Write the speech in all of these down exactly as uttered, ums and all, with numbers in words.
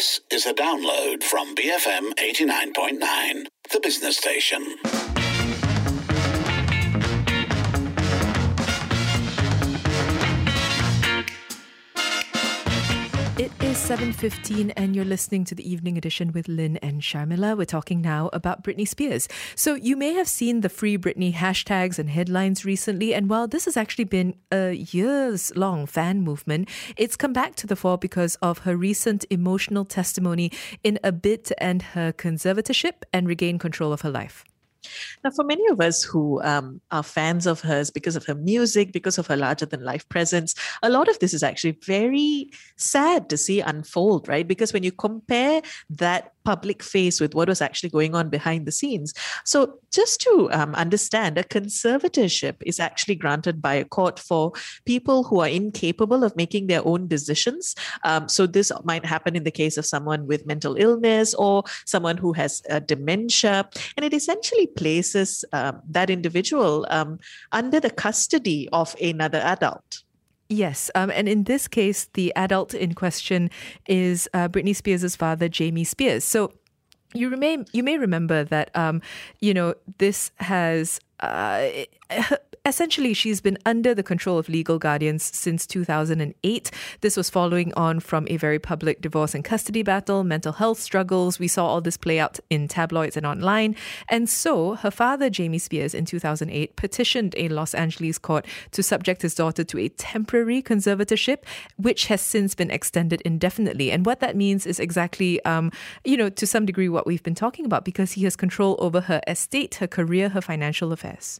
This is a download from B F M eighty-nine point nine, the business station. It is seven fifteen and you're listening to the Evening Edition with Lynn and Sharmila. We're talking now about Britney Spears. So you may have seen the Free Britney hashtags and headlines recently, and while this has actually been a years-long fan movement, it's come back to the fore because of her recent emotional testimony in a bid to end her conservatorship and regain control of her life. Now, for many of us who um, are fans of hers because of her music, because of her larger-than-life presence, a lot of this is actually very sad to see unfold, right? Because when you compare that public face with what was actually going on behind the scenes. So just to um, understand, a conservatorship is actually granted by a court for people who are incapable of making their own decisions. Um, so this might happen in the case of someone with mental illness or someone who has uh, dementia. And it essentially places um, that individual um, under the custody of another adult. Yes, um, and in this case, the adult in question is uh, Britney Spears' father, Jamie Spears. So you may you may remember that um, you know this has. Uh, Essentially, she's been under the control of legal guardians since two thousand eight. This was following on from a very public divorce and custody battle, mental health struggles. We saw all this play out in tabloids and online. And so her father, Jamie Spears, in two thousand eight, petitioned a Los Angeles court to subject his daughter to a temporary conservatorship, which has since been extended indefinitely. And what that means is exactly, um, you know, to some degree what we've been talking about, because he has control over her estate, her career, her financial affairs.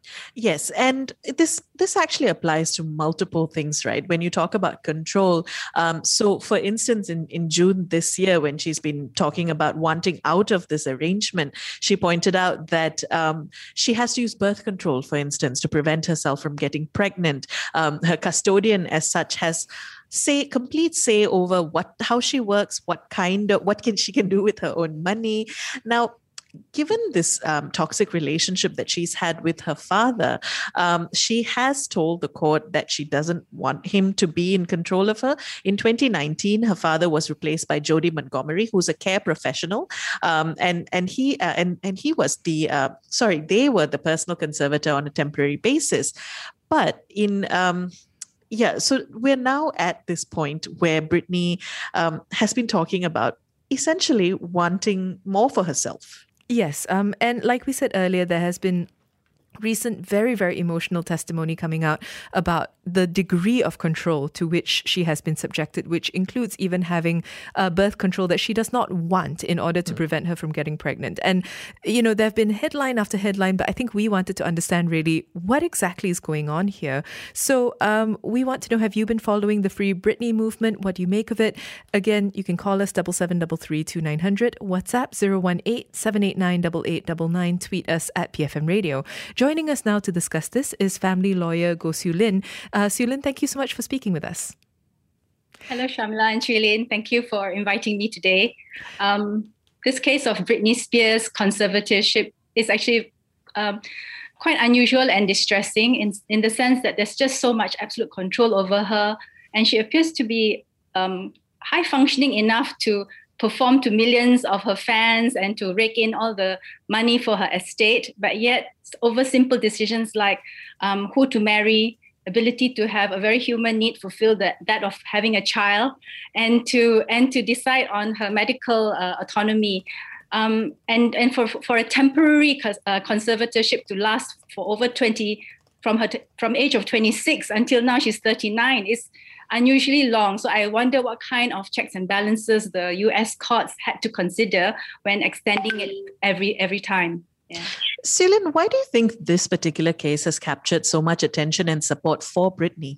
Yes, and this this actually applies to multiple things, right? When you talk about control, um, so for instance, in, in June this year, when she's been talking about wanting out of this arrangement, she pointed out that um, she has to use birth control, for instance, to prevent herself from getting pregnant. Um, her custodian, as such, has say complete say over what how she works, what kind of what can she can do with her own money. Now, given this um, toxic relationship that she's had with her father, um, she has told the court that she doesn't want him to be in control of her. In twenty nineteen, her father was replaced by Jody Montgomery, who's a care professional, um, and and he uh, and and he was the uh, sorry, they were the personal conservator on a temporary basis, but in. Um, Yeah, so we're now at this point where Britney um, has been talking about essentially wanting more for herself. Yes, um, and like we said earlier, there has been recent very, very emotional testimony coming out about the degree of control to which she has been subjected, which includes even having uh, birth control that she does not want in order to prevent her from getting pregnant. And, you know, there have been headline after headline, but I think we wanted to understand really what exactly is going on here. So um, we want to know, have you been following the Free Britney movement? What do you make of it? Again, you can call us seven seven three three two nine zero zero, WhatsApp zero one eight seven eight nine eight eight nine nine, tweet us at P F M Radio. Joining us now to discuss this is family lawyer Goh Siew Lin. Uh, Siew Lin, thank you so much for speaking with us. Hello, Sharmila and Srilin. Thank you for inviting me today. Um, this case of Britney Spears' conservatorship is actually um, quite unusual and distressing in, in the sense that there's just so much absolute control over her, and she appears to be um, high functioning enough to perform to millions of her fans and to rake in all the money for her estate, but yet over simple decisions like um, who to marry, ability to have a very human need fulfilled, that, that of having a child, and to and to decide on her medical uh, autonomy. Um, and and for for a temporary uh, conservatorship to last for over twenty, from her t- from age of twenty-six until now she's thirty-nine, is unusually long. So I wonder what kind of checks and balances the U S courts had to consider when extending it every every time. Yeah. Siew Lin, why do you think this particular case has captured so much attention and support for Britney?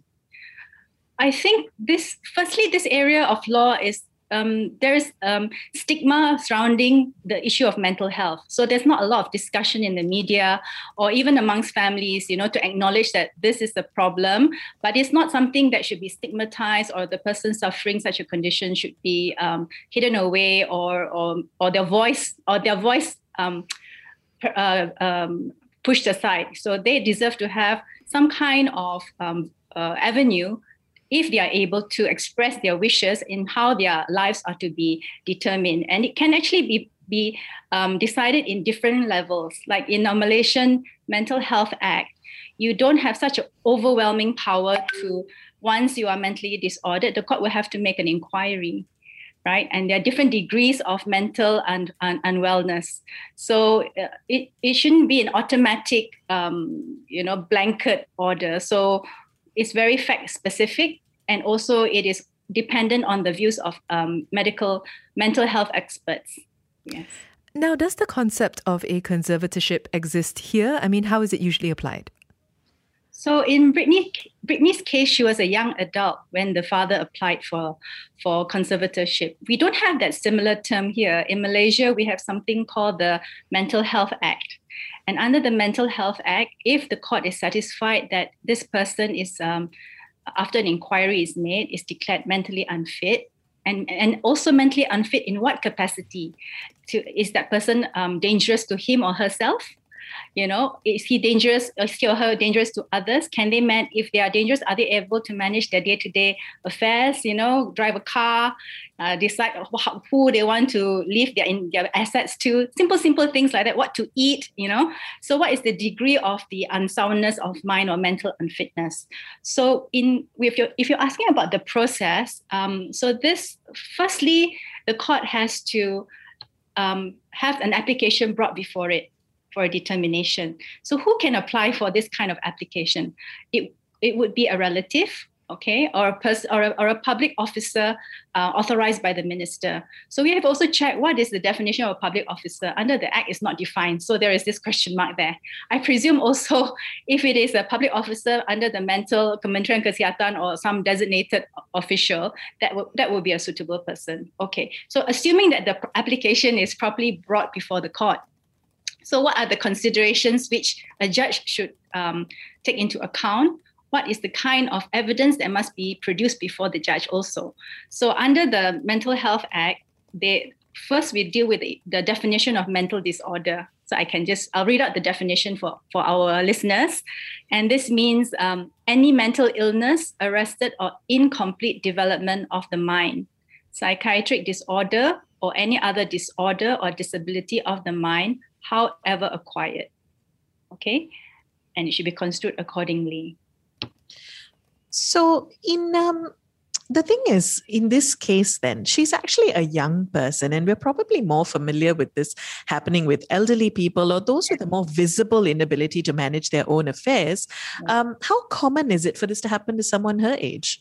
I think this, firstly, this area of law is Um, there's um, stigma surrounding the issue of mental health. So there's not a lot of discussion in the media or even amongst families, you know, to acknowledge that this is a problem, but it's not something that should be stigmatized, or the person suffering such a condition should be um, hidden away, or, or or their voice or their voice um, uh, um, pushed aside. So they deserve to have some kind of um, uh, avenue if they are able to express their wishes in how their lives are to be determined. And it can actually be, be um, decided in different levels. Like in our Malaysian Mental Health Act, you don't have such an overwhelming power to, once you are mentally disordered, the court will have to make an inquiry, right? And there are different degrees of mental and, and unwellness. So uh, it, it shouldn't be an automatic, um, you know, blanket order. So it's very fact specific, and also it is dependent on the views of um, medical mental health experts. Yes. Now, does the concept of a conservatorship exist here? I mean, how is it usually applied? So in Brittany, Brittany's case, she was a young adult when the father applied for, for conservatorship. We don't have that similar term here. In Malaysia, we have something called the Mental Health Act. And under the Mental Health Act, if the court is satisfied that this person is, um, after an inquiry is made, is declared mentally unfit, and, and also mentally unfit in what capacity? To, is that person um, dangerous to him or herself? You know, is he dangerous, is he or her dangerous to others? Can they man, if they are dangerous, are they able to manage their day-to-day affairs, you know, drive a car, uh, decide who they want to leave their, in, their assets to, simple, simple things like that, what to eat, you know? So what is the degree of the unsoundness of mind or mental unfitness? So in if you're, if you're asking about the process, um, so this, firstly, the court has to um, have an application brought before it for a determination. So who can apply for this kind of application? It it would be a relative, okay, or a person or a, or a public officer uh, authorized by the minister. So we have also checked what is the definition of a public officer. Under the Act, it's not defined. So there is this question mark there. I presume also if it is a public officer under the Mental Kementerian Kesihatan or some designated official, that will that will be a suitable person. Okay. So assuming that the application is properly brought before the court, so what are the considerations which a judge should um, take into account? What is the kind of evidence that must be produced before the judge also? So under the Mental Health Act, they first we deal with the, the definition of mental disorder. So I can just, I'll read out the definition for, for our listeners. And this means um, any mental illness, arrested or incomplete development of the mind, psychiatric disorder, or any other disorder or disability of the mind, however acquired, okay? And it should be construed accordingly. So in um, the thing is, in this case then, she's actually a young person, and we're probably more familiar with this happening with elderly people or those with a more visible inability to manage their own affairs. Um, how common is it for this to happen to someone her age?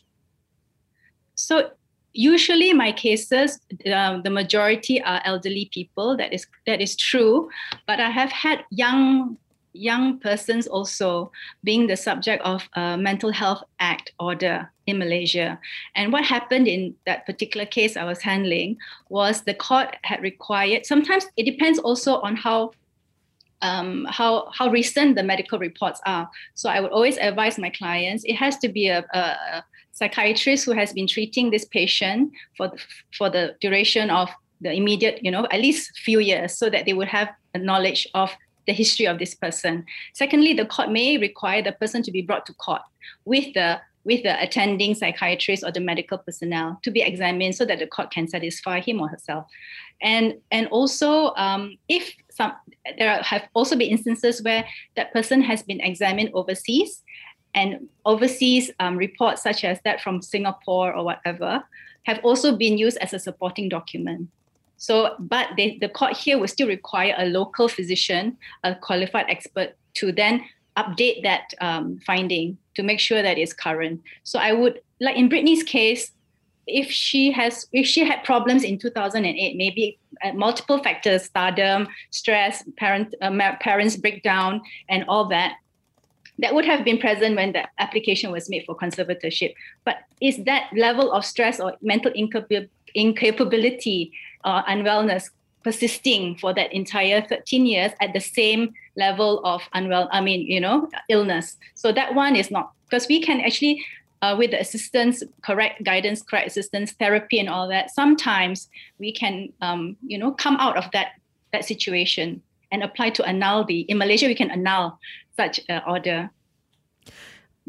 So usually my cases, uh, the majority are elderly people. That is that is true. But I have had young young persons also being the subject of a Mental Health Act order in Malaysia. And what happened in that particular case I was handling was the court had required, sometimes it depends also on how Um, how how recent the medical reports are. So I would always advise my clients, it has to be a, a psychiatrist who has been treating this patient for the, for the duration of the immediate, you know, at least few years, so that they would have a knowledge of the history of this person. Secondly, the court may require the person to be brought to court with the with the attending psychiatrist or the medical personnel to be examined so that the court can satisfy him or herself. And and also, um, if some there have also been instances where that person has been examined overseas, and overseas um, reports such as that from Singapore or whatever have also been used as a supporting document. So, but they, the court here will still require a local physician, a qualified expert, to then update that um, finding to make sure that it's current. So I would, like in Brittany's case, if she has, if she had problems in two thousand eight, maybe uh, multiple factors, stardom, stress, parent, uh, parents breakdown, and all that, that would have been present when the application was made for conservatorship. But is that level of stress or mental incap- incapability or unwellness persisting for that entire thirteen years at the same level of unwell, I mean, you know, illness? So that one is not, because we can actually, uh, with the assistance, correct guidance, correct assistance, therapy and all that, sometimes we can, um, you know, come out of that, that situation and apply to annul the, in Malaysia, we can annul such an order. Yeah.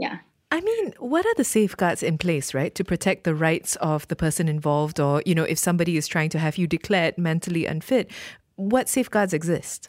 I mean, what are the safeguards in place, right, to protect the rights of the person involved? Or, you know, if somebody is trying to have you declared mentally unfit, what safeguards exist?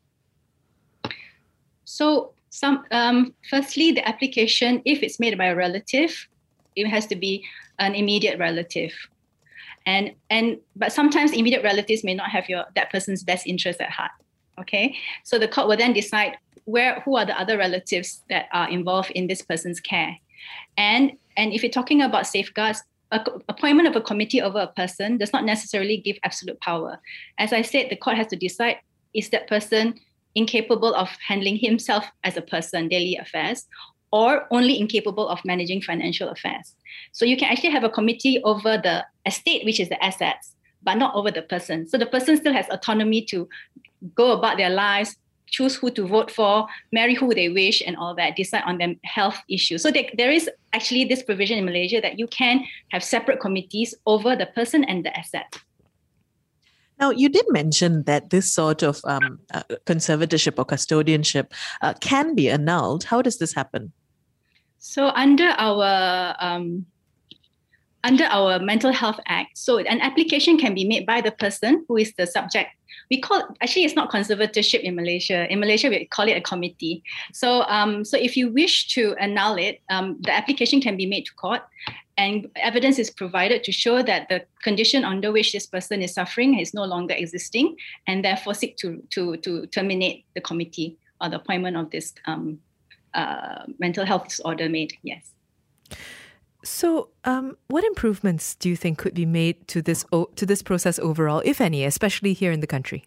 So, some um, firstly, the application, if it's made by a relative, it has to be an immediate relative. And and but sometimes immediate relatives may not have your that person's best interest at heart. Okay, so the court will then decide where who are the other relatives that are involved in this person's care, and and if you're talking about safeguards, a, appointment of a committee over a person does not necessarily give absolute power. As I said, the court has to decide, is that person incapable of handling himself as a person, daily affairs, or only incapable of managing financial affairs. So you can actually have a committee over the estate, which is the assets, but not over the person. So the person still has autonomy to go about their lives, choose who to vote for, marry who they wish, and all that, decide on their health issues. So there, there is actually this provision in Malaysia that you can have separate committees over the person and the asset. Now, you did mention that this sort of um, uh, conservatorship or custodianship uh, can be annulled. How does this happen? So under our um, under our Mental Health Act, so an application can be made by the person who is the subject. We call actually it's not conservatorship in Malaysia. In Malaysia, we call it a committee. So um, so if you wish to annul it, um, the application can be made to court, and evidence is provided to show that the condition under which this person is suffering is no longer existing, and therefore seek to to to terminate the committee or the appointment of this um, uh, mental health disorder made. Yes. So, um, what improvements do you think could be made to this o- to this process overall, if any, especially here in the country?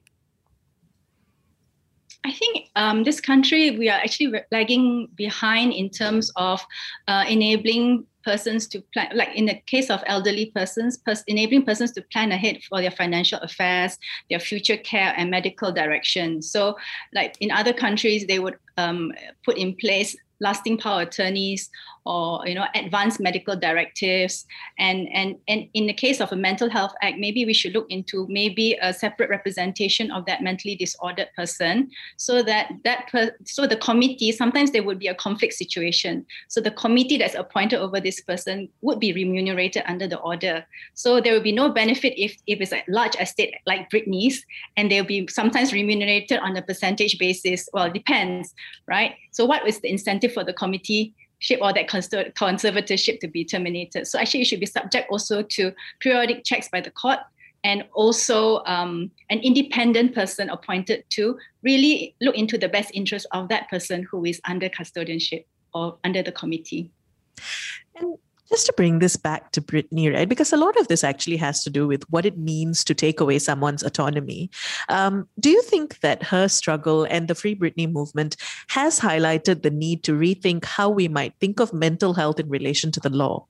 I think um, this country, we are actually lagging behind in terms of uh, enabling persons to plan, like in the case of elderly persons, pers- enabling persons to plan ahead for their financial affairs, their future care and medical direction. So like in other countries, they would um, put in place lasting power attorneys or, you know, advanced medical directives. And, and, and in the case of a Mental Health Act, maybe we should look into maybe a separate representation of that mentally disordered person so that, that per, so the committee, sometimes there would be a conflict situation. So the committee that's appointed over this person would be remunerated under the order. So there will be no benefit if, if it's a large estate like Brittany's, and they'll be sometimes remunerated on a percentage basis. Well, it depends, right? So what is the incentive for the committee or that conservatorship to be terminated? So actually it should be subject also to periodic checks by the court, and also um, an independent person appointed to really look into the best interest of that person who is under custodianship or under the committee. And just to bring this back to Brittany, right? Because a lot of this actually has to do with what it means to take away someone's autonomy. Um, do you think that her struggle and the Free Brittany movement has highlighted the need to rethink how we might think of mental health in relation to the law?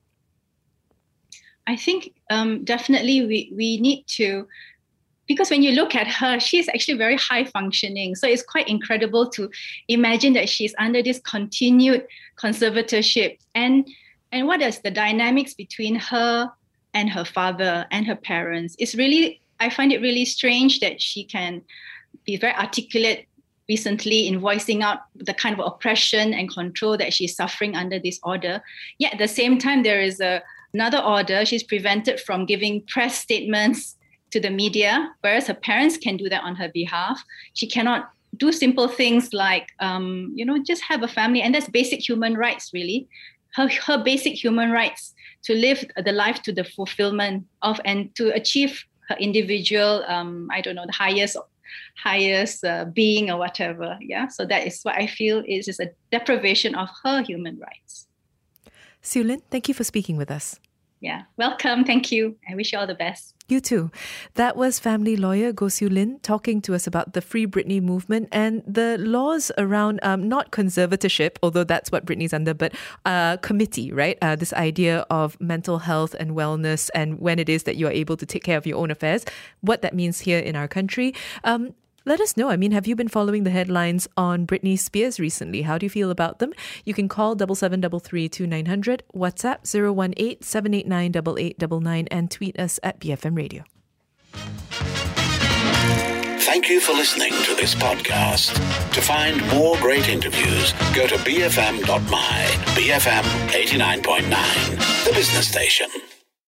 I think um, definitely we, we need to, because when you look at her, she's actually very high functioning. So it's quite incredible to imagine that she's under this continued conservatorship. And And what is the dynamics between her and her father and her parents? It's really, I find it really strange that she can be very articulate recently in voicing out the kind of oppression and control that she's suffering under this order. Yet at the same time, there is a, another order. She's prevented from giving press statements to the media, whereas her parents can do that on her behalf. She cannot do simple things like, um, you know, just have a family. And that's basic human rights, really. Her, her basic human rights to live the life to the fulfillment of and to achieve her individual, um, I don't know, the highest highest uh, being or whatever. Yeah. So that is what I feel is, is a deprivation of her human rights. Siew Lyn, thank you for speaking with us. Yeah. Welcome. Thank you. I wish you all the best. You too. That was family lawyer Goh Siew Lyn talking to us about the Free Brittany movement and the laws around um, not conservatorship, although that's what Brittany's under, but uh, committee, right? Uh, this idea of mental health and wellness and when it is that you are able to take care of your own affairs, what that means here in our country. Um, Let us know. I mean, have you been following the headlines on Britney Spears recently? How do you feel about them? You can call seven seven three three two nine zero zero, WhatsApp zero one eight seven eight nine eight eight nine nine, and tweet us at B F M Radio. Thank you for listening to this podcast. To find more great interviews, go to b f m dot m y. B F M eighty-nine point nine, the business station.